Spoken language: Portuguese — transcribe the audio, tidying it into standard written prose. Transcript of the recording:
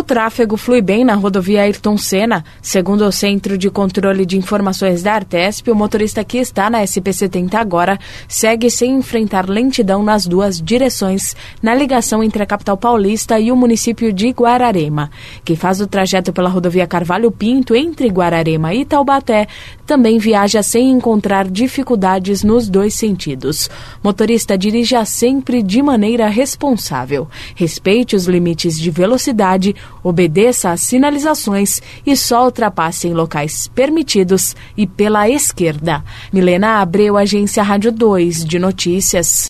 tráfego flui bem na rodovia Ayrton Senna. Segundo o Centro de Controle de Informações da Artesp, o motorista que está na SP-70 agora segue sem enfrentar lentidão nas duas direções na ligação entre a capital paulista e o município de Guararema. Quem faz o trajeto pela rodovia Carvalho Pinto entre Guararema e Taubaté também viaja sem encontrar dificuldades nos dois sentidos. Motorista, dirija sempre de maneira responsável. Respeite os limites de velocidade, obedeça às sinalizações e só ultrapasse em locais permitidos e pela esquerda. Milena Abreu, Agência Rádio 2 de Notícias.